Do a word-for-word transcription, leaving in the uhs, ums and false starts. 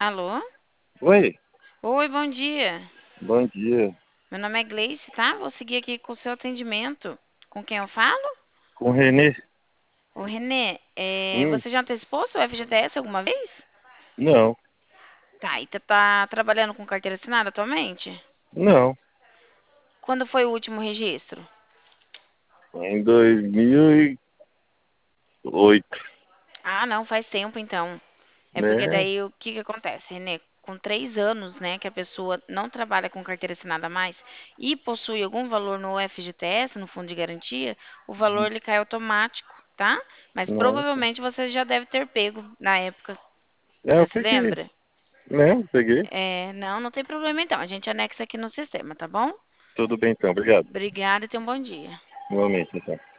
Alô? Oi, Oi, bom dia. bom dia. Meu nome é Gleice, tá? Vou seguir aqui com o seu atendimento. Com quem eu falo? Com o Renê? Ô, Renê, é, Hum, você já antecipou seu F G T S alguma vez? não, Tá, e tá, tá trabalhando com carteira assinada atualmente? não. Quando foi o último registro? Em dois mil e oito, Ah, não, faz tempo então. É porque né? daí o que que acontece, Renê? Com três anos, né, que a pessoa não trabalha com carteira assinada mais e possui algum valor no F G T S, no fundo de garantia, o valor ele cai automático, tá? Mas Nossa. provavelmente você já deve ter pego na época. É, Você eu se peguei, lembra? né? Peguei. É, não, não tem problema então. A gente anexa aqui no sistema, tá bom? Tudo bem então, obrigado. Obrigada e tenha um bom dia. Igualmente, então.